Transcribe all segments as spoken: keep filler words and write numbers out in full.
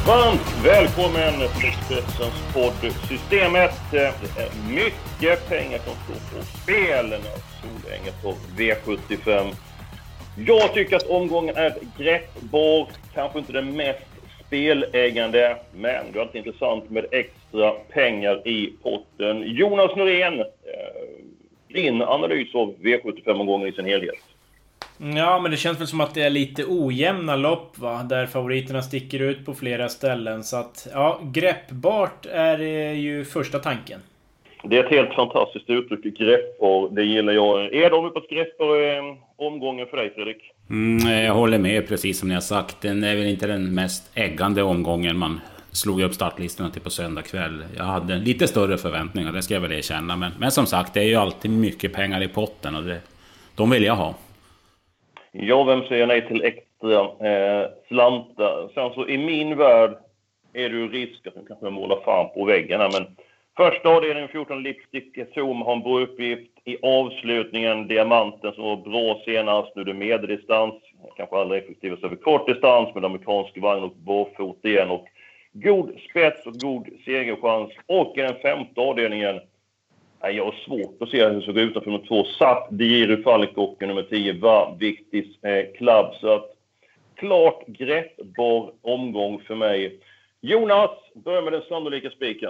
Varmt välkommen till Expressens podd Systemet. Det är mycket pengar som står på spel när Solänget på V sjuttiofem. Jag tycker att omgången är greppbar, kanske inte den mest spelägande, men det är alltid intressant med extra pengar i potten. Jonas Norén, din analys av V sjuttiofem-omgången i sin helhet. Ja, men det känns väl som att det är lite ojämna lopp, va? Där favoriterna sticker ut på flera ställen. Så att, ja, greppbart är ju första tanken. Det är ett helt fantastiskt uttryck, greppbar. Det gillar jag. Är de uppe på greppbar eh, omgången för dig, Fredrik? Mm, jag håller med, precis som ni har sagt. Den är väl inte den mest äggande omgången. Man slog upp startlistorna till på söndag kväll. Jag hade lite större förväntningar, det ska jag väl erkänna. Men, men som sagt, det är ju alltid mycket pengar i potten och det, de vill jag ha. Ja, vem säger nej till extra eh, slantar? Sen så i min värld är det ju risk att de kanske målar fan på väggarna. Men första avdelningen fjorton Lipstick Zoom har en bra uppgift i avslutningen. Diamanten som var bra senast. Nu är det medeldistans. Kanske allra effektivast över kort distans med amerikansk vagn och barfot igen. Och god spets och god segerchans. Och i den femte avdelningen. Jag har svårt att se hur det såg ut utanför nummer två. Satt Diru Falk nummer tio var viktigt eh, klubb. Så att klart greppbar omgång för mig. Jonas, börja med den sannolika spiken.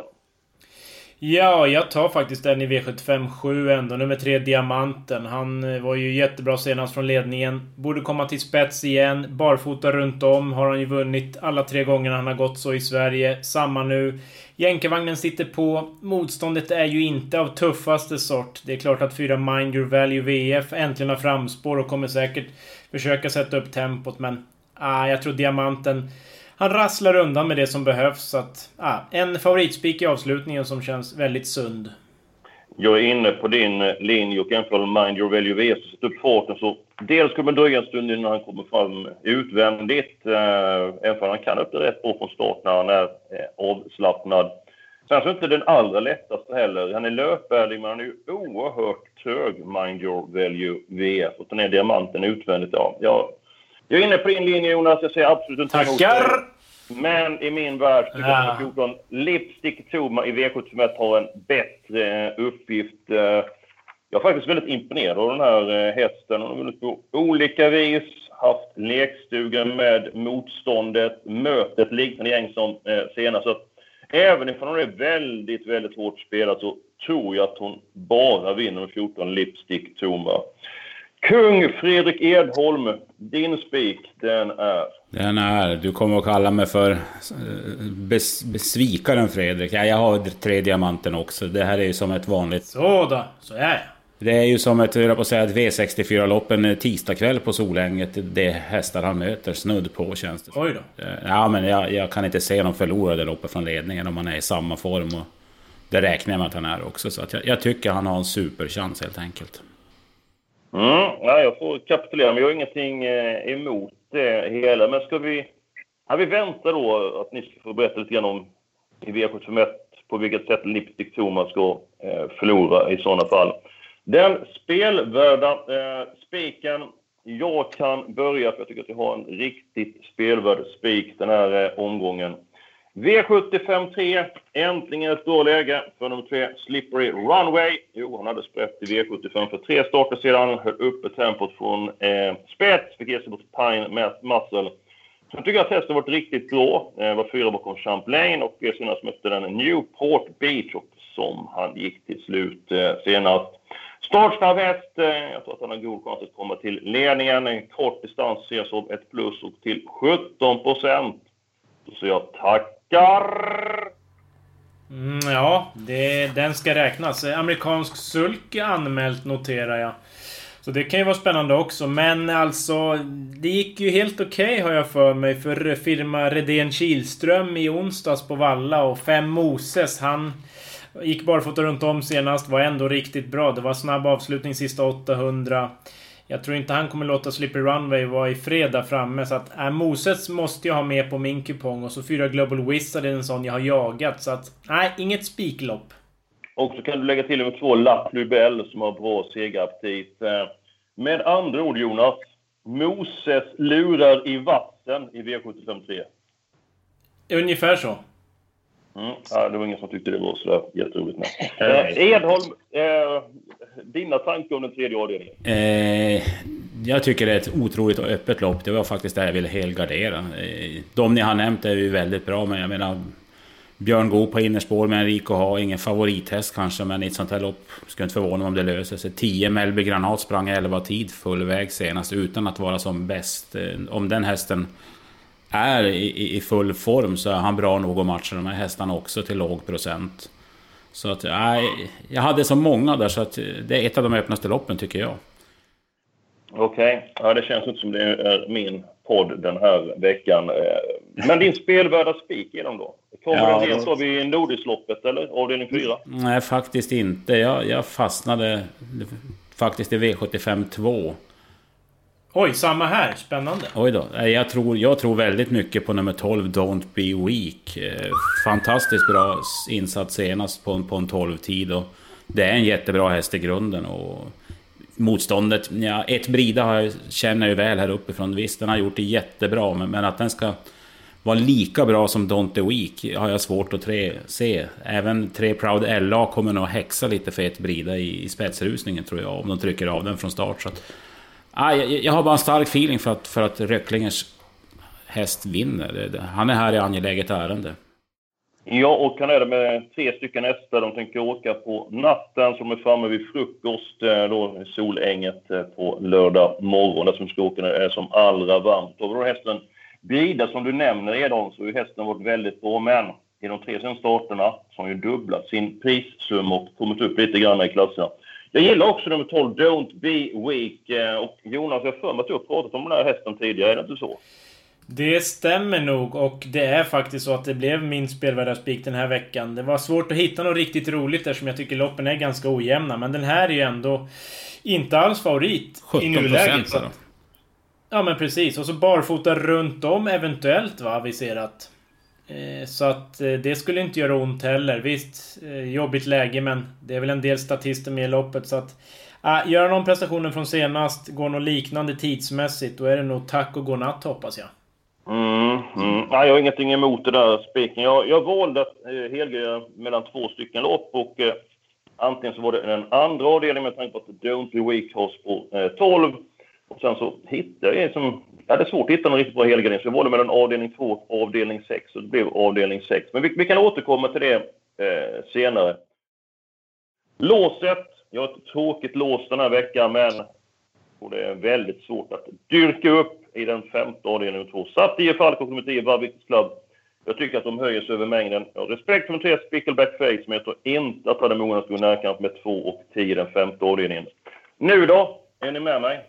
Ja, jag tar faktiskt den i V sjuttiofem sju ändå. Nummer tre, Diamanten. Han var ju jättebra senast från ledningen. Borde komma till spets igen. Barfota runt om har han ju vunnit alla tre gånger han har gått så i Sverige. Samma nu. Jänkarvagnen sitter på. Motståndet är ju inte av tuffaste sort. Det är klart att fyra Mind Your Value V F äntligen har framspår och kommer säkert försöka sätta upp tempot. Men ah, jag tror Diamanten... Han rasslar undan med det som behövs. Så att, ah, en favoritspik i avslutningen som känns väldigt sund. Jag är inne på din linje och jämför Mind Your Value V S och sätter upp farten. Så dels kommer det dröja en stund innan han kommer fram utvändigt. Eh, även för han kan upp det rätt bra från start när han är eh, avslappnad. Sen så är inte den allra lättaste heller. Han är löpärlig men han är ju oerhört trög Mind Your Value V S. Och den är Diamanten utvändigt. Ja, jag... Jag är inne på din linje, Jonas. Jag säger absolut inte emot dig. Tackar! Men i min värld tycker jag Ja. att fjorton Lipstick Toma i V sjuttiofem har en bättre uppgift. Jag är faktiskt väldigt imponerad av den här hästen. Hon har vunnit på olika vis. Haft lekstugan med motståndet. Mötet liknande gäng som senast. Så även om hon är väldigt, väldigt hårt spelad så tror jag att hon bara vinner med fjorton Lipstick Toma. Kung Fredrik Edholm, din spik, den är... Den är, du kommer att kalla mig för bes, besvikaren Fredrik. Ja, jag har tre Diamanten också. Det här är ju som ett vanligt... Så då, så är jag. Det är ju som ett, jag på att säga, ett V sextiofyra-lopp en tisdagkväll på Solänget. Det hästar han möter snudd på, känns det. Oj då. Ja, men jag, jag kan inte se någon förlorade loppet från ledningen om man är i samma form. Och det räknar jag med att han är också. Så att jag, jag tycker han har en superchans helt enkelt. Mm, ja, jag får kapitulera, men jag har ingenting eh, emot det hela. Men ska vi... Ja, vi väntar då att ni ska få berätta lite grann om i V sjuttiofem på vilket sätt Lipstick Toma ska eh, förlora i sådana fall. Den spelvärda eh, spiken, jag kan börja för jag tycker att jag har en riktigt spelvärd spik den här eh, omgången. V sjuttiofem tre, äntligen ett bra läge för nummer tre, Slippery Runway. Jo, han hade sprätt i V sjuttiofem för tre starter sedan. Höll uppe tempot från eh, spets, fick ge sig mot Pine Muscle. Så jag tycker att hästen varit riktigt bra. Eh, var fyra bakom Champlain och senast mötte den Newport Beach och som han gick till slut eh, senast. Startsnabb häst, eh, jag tror att han har god chans att komma till ledningen. En kort distans ses som ett plus och till sjutton procent. Så jag tackar. Mm, ja, det, den ska räknas. Amerikansk sulk är anmält, noterar jag. Så det kan ju vara spännande också. Men alltså, det gick ju helt okej okay, har jag för mig. För firma Redén Kihlström i onsdags på Valla. Och fem Moses, han gick barfota runt om senast. Var ändå riktigt bra. Det var snabb avslutning sista åttahundra. Jag tror inte han kommer låta Slippery Runway vara i fredag framme. Så att äh, Moses måste jag ha med på min kupong. Och så fyra Global Wizard är en sån jag har jagat. Så att, nej, inget spiklopp. Och så kan du lägga till med två La Plubelle som har bra segeraptit. Med andra ord, Jonas. Moses lurar i vatten i V sjuttiofem tre. Ungefär så. Mm. Ja, det var ingen som tyckte det var så där jätteroligt. eh, Edholm, eh, dina tankar om den tredje avdelningen? Eh, jag tycker det är ett otroligt öppet lopp. Det var faktiskt det jag ville helgardera. Eh, de ni har nämnt är ju väldigt bra, men jag menar Björn Goop på innerspår med Enrico har ingen favorithäst kanske, men i ett sånt här lopp skulle inte förvåna mig om det löser sig. tio Melby Granat sprang elva tid full väg senast utan att vara som bäst. Eh, om den hästen är i, i full form så är han bra nog att matcha de här hästarna också till låg procent. Så att nej, jag hade så många där så att det är ett av de öppnaste loppen tycker jag. Okej, okay. Ja, det känns inte som det är min podd den här veckan. Men din spelvärda spik är de då? Kommer ja, den helt av i Nordisloppet eller avdelning fyra? Nej, faktiskt inte. Jag, jag fastnade faktiskt i V sjuttiofem två. Oj, samma här. Spännande. Oj då. Jag tror, jag tror väldigt mycket på nummer tolv, Don't Be Weak. Fantastiskt bra insats senast på en, på en tolv-tid. Och det är en jättebra häst i grunden. Och motståndet, ja, ett Brida har jag, känner ju väl här uppifrån. Visst, den har gjort det jättebra. Men, men att den ska vara lika bra som Don't Be Weak har jag svårt att tre, se. Även tre Proud L A kommer nog häxa lite för ett Brida i, i spetsrusningen tror jag. Om de trycker av den från start. Så att Ah, jag, jag har bara en stark feeling för att, för att Röcklingers häst vinner. Det, det, han är här i angeläget ärende. Ja, och han är det med tre stycken hästar. De tänker åka på natten som är framme vid frukost då i Solänget på lördag morgon. Där som ska åka är som allra varmt. Och då hästen Brida som du nämner redan så har hästen varit väldigt bra. Men i de tre sen starterna så har ju dubblat sin prissumma och kommit upp lite grann i klasserna. Jag gillar också nummer tolv, Don't Be Weak. Och Jonas, jag för mig att du har pratat om den här hästen tidigare, är det inte så? Det stämmer nog, och det är faktiskt så att det blev min spelvärda spik den här veckan. Det var svårt att hitta något riktigt roligt eftersom jag tycker loppen är ganska ojämna. Men den här är ju ändå inte alls favorit i nuläget. Så att, ja men precis, och så barfota runt om eventuellt va, aviserat. Så att det skulle inte göra ont heller. Visst, jobbigt läge, men det är väl en del statister med i loppet. Så att äh, göra någon prestationen från senast, går något liknande tidsmässigt, då är det nog tack och godnatt hoppas jag. Mm, mm. Nej, jag har ingenting emot det där spiken. Jag, jag valde att eh, helga mellan två stycken lopp och eh, antingen så var det den andra avdelningen med tanke på att Don't Be Weak har på eh, tolv. Och sen så hittade jag som... Ja, det är svårt att hitta någon riktigt bra helgardering. Så jag valde mellan avdelning två och avdelning sex. Och det blev avdelning sex. Men vi, vi kan återkomma till det eh, senare. Låset. Jag har ett tråkigt lås den här veckan. Men och det är väldigt svårt att dyrka upp i den femte avdelningen två. Satt i Falk och kommit i Varvikets Club. Jag tycker att de höjer sig över mängden. Jag har respekt för de tre Spickleback Face. Men jag tror inte att hade många skulle närkamp med två och tio den femte avdelningen. Nu då? Är ni med mig?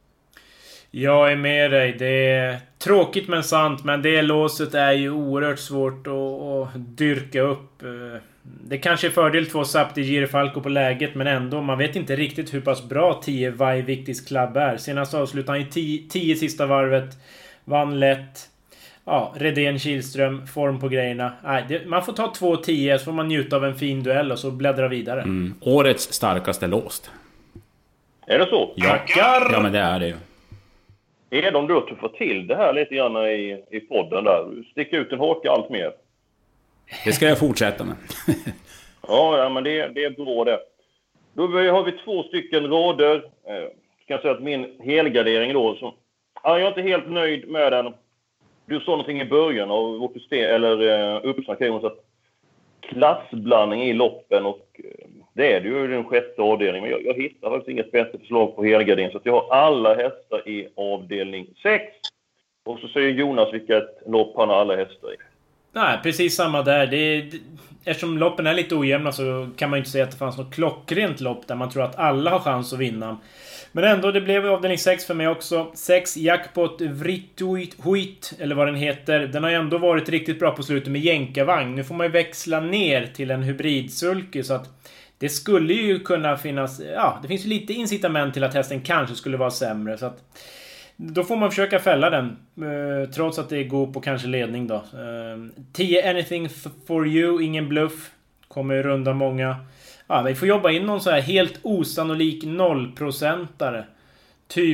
Jag är med dig. Det är tråkigt men sant. Men det låset är ju oerhört svårt att, att dyrka upp. Det kanske är fördel två Sapti Gire Falco på läget. Men ändå, man vet inte riktigt hur pass bra tio Varviktis Club är. Senast avslutade han i tio sista varvet. Vann lätt. Ja, Redén Kihlström, form på grejerna. Nej, det, man får ta två tio så får man njuta av en fin duell och så bläddra vidare. Mm. Årets starkaste låst. Är det så? Ja, ja men det är det ju. Är de då att få till det här lite grann i, i podden där? Sticka ut en haka allt mer. Det ska jag fortsätta med. ja, ja, men det, det är bra det. Då har vi två stycken rader. Jag kan säga att min helgardering då. Så, ja, jag är inte helt nöjd med den. Du sa någonting i början av vårt system, eller uh, uppsnack så att klassblandning i loppen och uh, det är det ju den sjätte avdelningen. Men jag, jag hittar faktiskt inget bättre förslag på helgardering så att jag har alla hästar i avdelning sex. Och så säger Jonas vilket lopp han har alla hästar i. Nej, precis samma där. Det är, eftersom loppen är lite ojämna så kan man ju inte säga att det fanns något klockrent lopp där man tror att alla har chans att vinna. Men ändå, det blev avdelning sex för mig också. sex Jackpot Vrituit, eller vad den heter. Den har ju ändå varit riktigt bra på slutet med jänkarvagn. Nu får man ju växla ner till en hybridsulke så att det skulle ju kunna finnas... Ja, det finns ju lite incitament till att hästen kanske skulle vara sämre. Så att då får man försöka fälla den. Eh, trots att det går på kanske ledning då. Eh, tio Anything for you, ingen bluff. Kommer runda många. Ja, vi får jobba in någon så här helt osannolik nollprocentare. Typ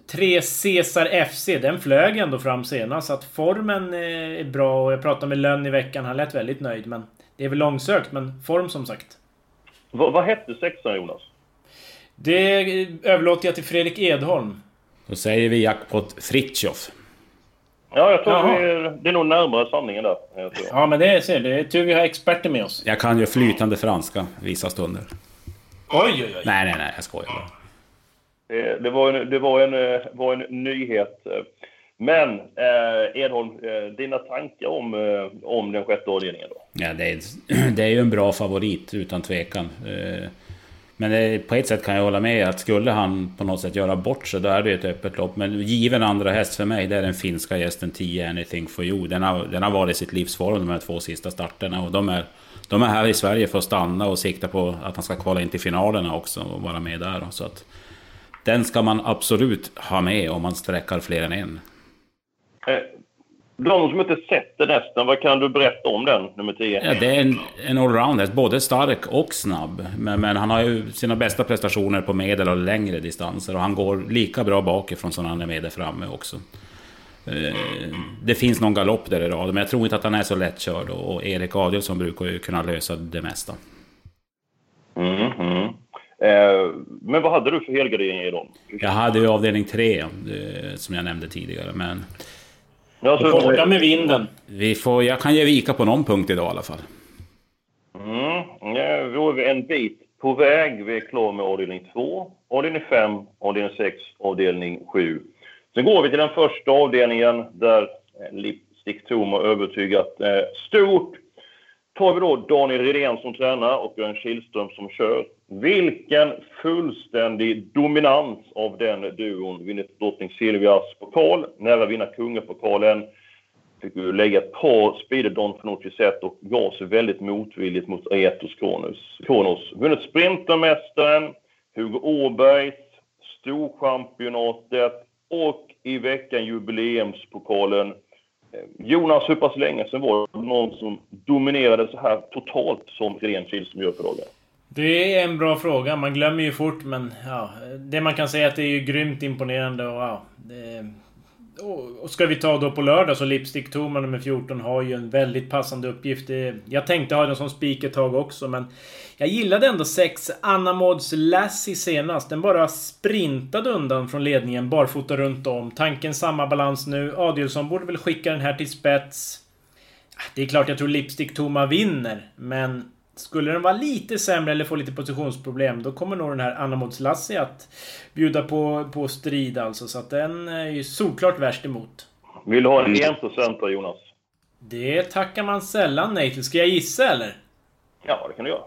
tre Cesar F C, den flög ändå fram senast. Så att formen är bra. Och jag pratade med Lönn i veckan, han lät väldigt nöjd. Men det är väl långsökt, men form som sagt. V- vad hette sexan, Jonas? Det överlåter jag till Fredrik Edholm. Då säger vi Jackpot Fritjof. Ja, jag tror Jaha. vi är, det är nog närmare sanningen där. Jag tror. Ja, men det är, det är tur vi har experter med oss. Jag kan ju flytande franska vissa stunder. Oj, oj, oj. Nej, nej, nej, jag skojar bara. Det, det, var en, det var, en, var en nyhet. Men eh, Edholm, eh, dina tankar om, eh, om den sjätte avdelningen då? Ja, det är, det är ju en bra favorit utan tvekan. Eh, Men det, på ett sätt kan jag hålla med att skulle han på något sätt göra bort sig, då är det ett öppet lopp. Men given andra häst för mig, det är den finska gästen tio Anything for You. Den har, den har varit sitt livsform de här två sista starterna. Och de är, de är här i Sverige för att stanna och sikta på att han ska kvala in till finalerna också och vara med där. Så att den ska man absolut ha med om man sträckar fler än en. De som inte sett den hästen, vad kan du berätta om den, nummer tio? Ja, det är en, en allround häst, både stark och snabb. Men, men han har ju sina bästa prestationer på medel och längre distanser. Och han går lika bra bakifrån som han är med där framme också. Eh, det finns någon galopp där i rad, men jag tror inte att han är så lättkörd. Och Erik Adielsson brukar ju kunna lösa det mesta. Mm, mm. Eh, men vad hade du för helgardering i dem? Jag hade ju avdelning tre, eh, som jag nämnde tidigare, men... Ja, så, Borta med vinden. Vi får, jag kan ge vika på någon punkt idag i alla fall. Mm, ja, vi är en bit på väg. Vi är klar med avdelning två, avdelning fem, avdelning sex, avdelning sju. Sen går vi till den första avdelningen där Lipstick Tom har övertygat eh, stort. Tar vi då Daniel Redén som tränar och Björn Kihlström som kör. Vilken fullständig dominans av den duon. Vinner drottning Silvias pokal. Nära vinna kungapokalen. Fick vi lägga ett par speeder Don Fanucci sett och gav sig väldigt motvilligt mot Aetos Kronos. Vunnit Sprintermästaren, Hugo Åbergs, Storchampionatet och i veckan jubileumspokalen. Jonas, hur pass länge sedan var det någon som dominerade så här totalt som Redén Kihlström gör för dagen? Det är en bra fråga. Man glömmer ju fort, men ja, det man kan säga är att det är ju grymt imponerande. Och, ja, det, och, och ska vi ta då på lördag så Lipstick Toma nummer fjorton har ju en väldigt passande uppgift. Det, jag tänkte ha den som spik ett tag också, men jag gillade ändå sex Anna Mods Lassie senast. Den bara sprintade undan från ledningen, barfota runt om. Tanken samma balans nu. Adielsson borde väl skicka den här till spets. Det är klart jag tror Lipstick Toma vinner, men skulle den vara lite sämre eller få lite positionsproblem, då kommer nog den här Anna Mods Lassie att bjuda på, på strid alltså. Så att den är ju såklart värst emot. Vill du ha en en procent då, Jonas? Det tackar man sällan nej till. Ska jag gissa eller? Ja, det kan du göra.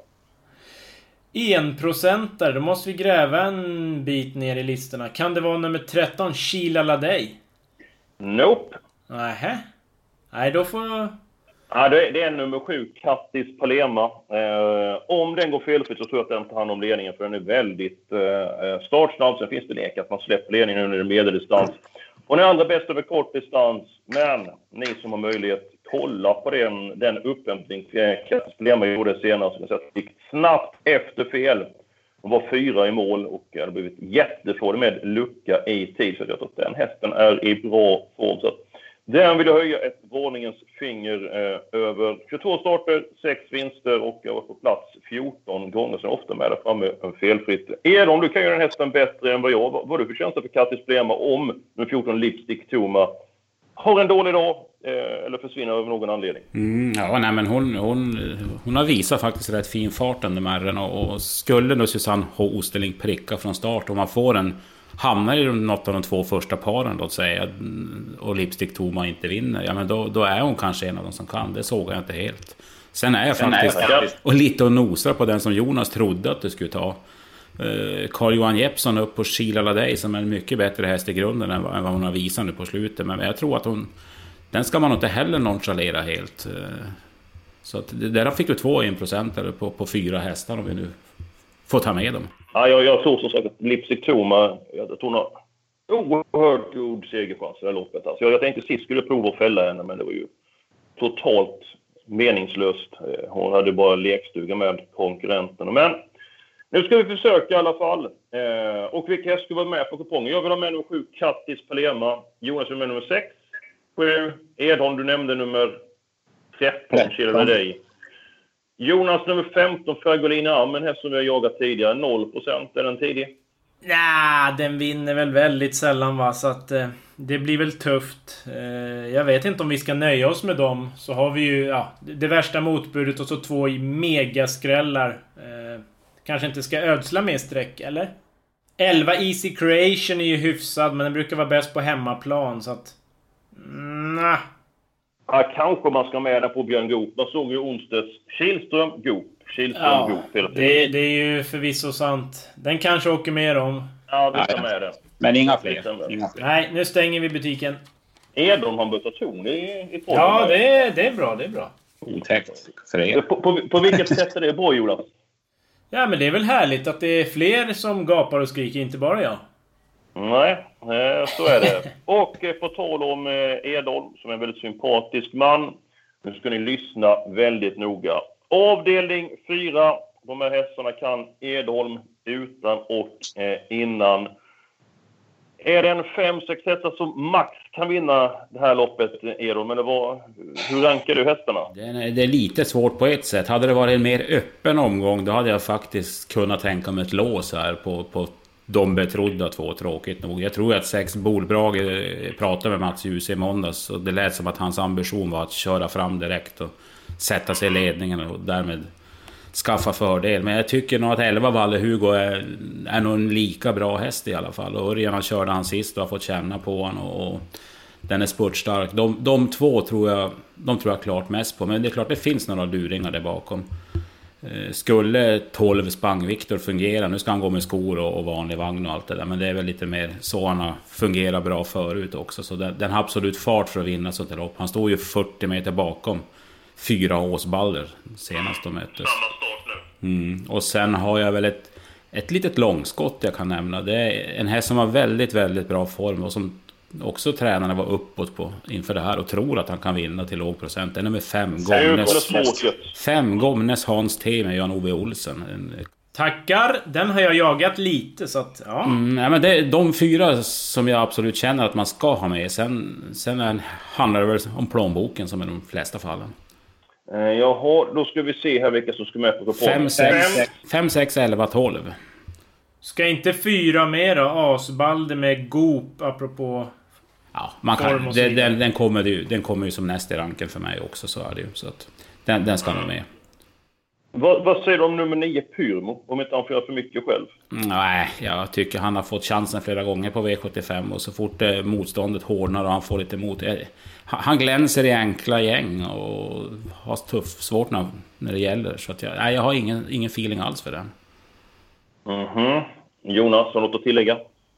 En procentare, då måste vi gräva en bit ner i listorna. Kan det vara nummer tretton, Sheila Ladej? Nope. Nähä. Nej, då får... Ja, det är, det är nummer sju, Kattis Palema. Eh, om den går felfritt så tror jag att den tar hand om ledningen, för den är väldigt eh, startsnabb. Sen finns det lek att man släpper ledningen under medeldistans. Och den andra bäst över kort distans. Men ni som har möjlighet, kolla på den, den upphämtning Kattis Palema gjorde senast. Så att det gick snabbt efter fel. Hon var fyra i mål och hade blivit jättefrådig med lucka i tid. Så jag tror att den hästen är i bra form. Så att den vill jag höja ett varningens finger eh, över tjugotvå starter, sex vinster och jag var på plats fjorton gånger, så ofta med där framme en felfritt. Edom, du kan göra den hästen bättre än vad jag. Vad, vad du för känsla för Kattis Palema om med fjorton Lipstick Toma har en dålig dag eh, eller försvinner av någon anledning? Mm, ja, nej, men hon, hon, hon har visat faktiskt rätt fin fart den märren, och, och skulle nu Susanne H. Osterling pricka från start och man får en hamnar i något av de två första paren då, säga, och Lipstick Toma inte vinner, ja men då, då är hon kanske en av de som kan. Det såg jag inte helt. Sen är jag Sen faktiskt, är jag faktiskt och lite och nosar på den som Jonas trodde att det skulle ta. Uh, Carl-Johan Jeppsson upp på Sheila Ladej, som är en mycket bättre häst i grunden än vad, än vad hon har visat nu på slutet. Men jag tror att hon, den ska man inte heller nonchalera helt. Uh, så att, där fick du två en procent på, på fyra hästar om vi nu får ta med dem. Ja, jag, jag tror som sagt att Lipstick Toma, jag tror hon har oerhört god segerchans i det här loppet. Alltså, jag, jag tänkte sist skulle prova att fälla henne, men det var ju totalt meningslöst. Hon hade bara lekstuga med konkurrenterna. Men Nu ska vi försöka i alla fall. Eh, och vilka hästar ska vara med på kupongen? Jag vill ha med nummer sju, Kattis Palema. Jonas är med nummer sex. sju. Edholm, du nämnde nummer tretton, Kjell dig. Jonas, nummer femton, Fergolina Am. En häst som vi har jagat tidigare. noll procent. Är den tidig? Ja, den vinner väl väldigt sällan, va? Så att eh, det blir väl tufft. Eh, jag vet inte om vi ska nöja oss med dem. Så har vi ju ja, det värsta motbudet och så två megaskrällar. Eh, kanske inte ska ödsla med streck, eller? elva Easy Creation är ju hyfsad, men den brukar vara bäst på hemmaplan, så att... Nah. Ja, kanske man ska med där på Björn Goop. Man såg ju onsdags Kihlström Goop. Kihlström Ja, Goop hela tiden. Det, det är ju förvisso sant. Den kanske åker med om. Ja, vi ska med det. Men inga fler. Inga fler. Nej, nu stänger vi butiken. Edholm har bytt ton i, i Ja, det är, det är bra, det är bra. Otäckt för er. På, på, på vilket sätt är det bra, Jonas? Ja, men det är väl härligt att det är fler som gapar och skriker, inte bara jag. Nej, så är det. Och på tal om Edholm, som är en väldigt sympatisk man. Nu ska ni lyssna väldigt noga. Avdelning fyra. De här hästarna kan Edholm utan och innan. Är det en fem sex hästar som max kan vinna det här loppet, Edholm? Eller vad, hur rankar du hästarna? Det är, det är lite svårt på ett sätt. Hade det varit en mer öppen omgång, då hade jag faktiskt kunnat tänka mig ett lås här på, på de betrodda två, tråkigt nog. Jag tror att sex Bolbrage pratade med Mats Ljus i måndags, och det lät som att hans ambition var att köra fram direkt och sätta sig i ledningen och därmed skaffa fördel. Men jag tycker nog att elva Valle Hugo är, är nog en lika bra häst i alla fall. Och Örjan körde han sist och har fått känna på han, och, och den är spurtstark. De, de två tror jag, de tror jag klart mest på. Men det är klart det finns några luringar där bakom. Skulle tolv Spang Victor fungera, nu ska han gå med skor och, och vanlig vagn och allt det där, men det är väl lite mer så han har fungerat bra förut också, så den, den har absolut fart för att vinna sånt här lopp. Han står ju fyrtio meter bakom fyra Åsballer senast de möttes. Mm. Och sen har jag väl ett, ett litet långskott jag kan nämna. Det är en häst som har väldigt, väldigt bra form och som också tränarna var uppåt på inför det här och tror att han kan vinna till låg procent. Den är med fem Gomnes. Fem Gomnes Hans T med Jan-Ove Olsen. Tackar, den har jag jagat lite, så att ja. Mm, nej, men det är de fyra som jag absolut känner att man ska ha med. Sen, sen är, handlar det väl om plånboken som i de flesta fallen. Jaha, då ska vi se här vilka som ska med på kupongen. fem, sex, elva, tolv. Ska inte fyra med då? Asbalde med Goop, apropå... Ja, man kan, det, den, den, kommer ju, den kommer ju som näst i ranken för mig också, så är det ju. Så att den, den ska nog med. Vad, vad säger du om nummer nio Pyrmo? Om inte han får göra för mycket själv? Nej, jag tycker han har fått chansen flera gånger på V sjuttiofem. Och så fort eh, motståndet hårdnar och han får lite emot. Eh, han glänser i enkla gäng och har tuff, svårt när, när det gäller. Så att jag, nej, jag har ingen, ingen feeling alls för den. Mhm. Jonas, har något att tillägga?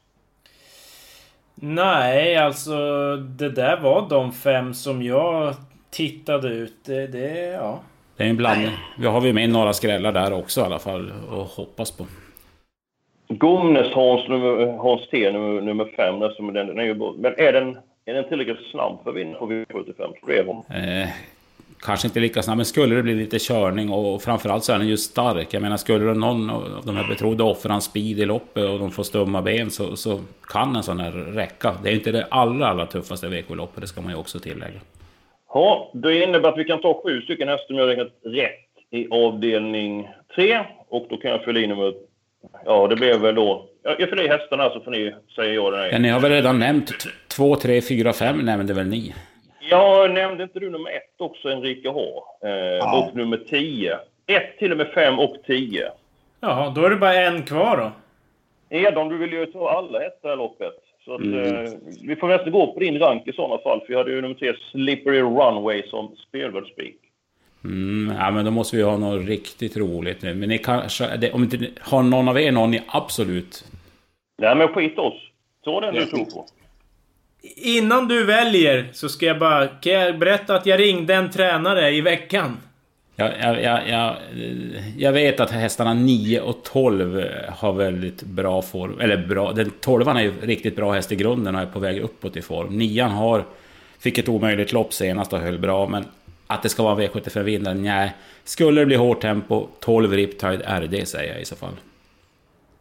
Nej, alltså det där var de fem som jag tittade ut. Det, det ja... Det är en blandning. Vi har vi med några skrällar där också i alla fall och hoppas på. Gomnes Hans, nummer, Hans T nummer, nummer fem. Den, den är ju, men är den, är den tillräckligt snabb för att vinna på V sjuttiofem? Eh, kanske inte lika snabb, men skulle det bli lite körning och framförallt så är den ju stark. Jag menar, skulle det någon av de här betrodda offra en speed i loppet och de får stumma ben så, så kan en sån här räcka. Det är ju inte det allra, allra tuffaste V K-loppet, det ska man ju också tillägga. Ja, det innebär att vi kan ta sju stycken hästar som jag räknat rätt i avdelning tre. Och då kan jag fylla in nummer... Ja, det blev väl då... Jag fyller i hästarna så får ni säga ja eller nej. Ja, ni har väl redan nämnt två, tre, fyra, fem nämnde väl ni? Ja, nämnde inte du nummer ett också, Enrique H? Eh, ja. Och nummer tio. Ett till och med fem och tio. Ja, då är det bara en kvar då. Edholm, du vill ju ta alla hästar i loppet. Så att, Mm. eh, vi får nästan gå på din rank i sådana fall. För jag hade ju nummer tre, Slippery Runway, som spelvärd speak. Mm, ja, men då måste vi ha något riktigt roligt nu. Men ni kanske, det, om inte har någon av er någon ni absolut... Nej, men skit oss. Ta den du tror på. Innan du väljer så ska jag bara kan jag berätta att jag ringde en tränare i veckan. Jag, jag, jag, jag, jag vet att hästarna nio och tolv har väldigt bra form. Eller bra, den tolvan är ju riktigt bra häst i grunden och är på väg uppåt i form. nian har, fick ett omöjligt lopp senast och höll bra, men att det ska vara V sjuttiofem-vinnaren, nej. Skulle det bli hårt tempo, tolv Riptide R D säger jag i så fall.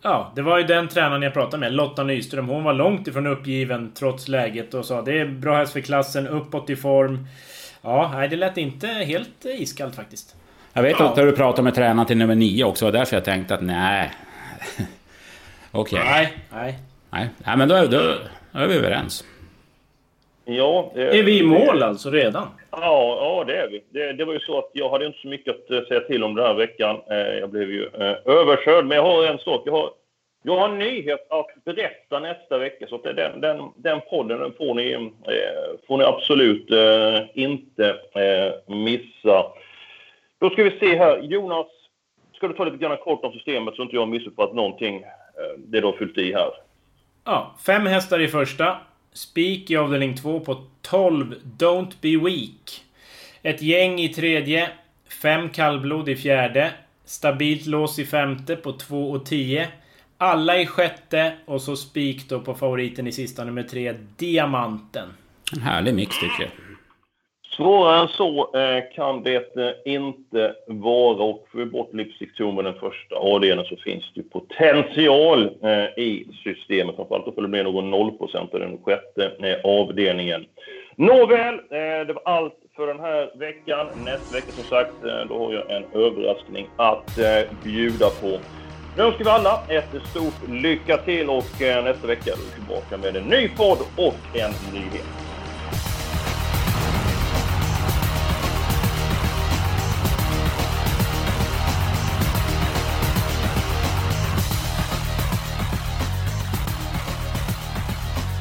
Ja, det var ju den tränaren jag pratade med, Lotta Nyström. Hon var långt ifrån uppgiven trots läget och sa det är bra häst för klassen, uppåt i form. Ja, nej, det lät inte helt iskallt faktiskt. Jag vet ja. att du pratade med tränaren till nummer nio också, och därför jag tänkte att nej. Okej. Okay. Nej, nej. Nej, nej men då är, då, då är vi överens. Ja, det, är vi i mål alltså redan? Ja, ja det är vi. Det, det var ju så att jag hade inte så mycket att säga till om den här veckan. Jag blev ju eh, överkörd. Men jag har en sak. Jag har, jag har en nyhet att berätta nästa vecka. Så att den, den, den podden den får, ni, eh, får ni absolut eh, inte eh, missa. Då ska vi se här. Jonas, ska du ta lite grann kort om systemet så inte jag har missuppfattat någonting. Eh, det du har fyllt i här. Ja, fem hästar i första. Spik i avdelning två på tolv. Don't be weak. Ett gäng i tredje. Fem kallblod i fjärde. Stabilt lås i femte på två och tio. Alla i sjätte. Och så spik då på favoriten i sista nummer tre. Diamanten. En härlig mix tycker jag. Svårare än så eh, kan det eh, inte vara. Och för bort Lipstick-Tour med den första avdelningen så finns det potential eh, i systemet. Framförallt då får det bli någon noll procent av den sjätte eh, avdelningen. Nåväl, eh, det var allt för den här veckan. Nästa vecka som sagt, eh, då har jag en överraskning att eh, bjuda på. Nu önskar vi alla ett stort lycka till och eh, nästa vecka är vi tillbaka med en ny podd och en nyhet.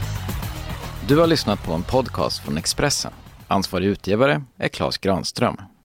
Du har lyssnat på en podcast från Expressen. Ansvarig utgivare är Claes Granström.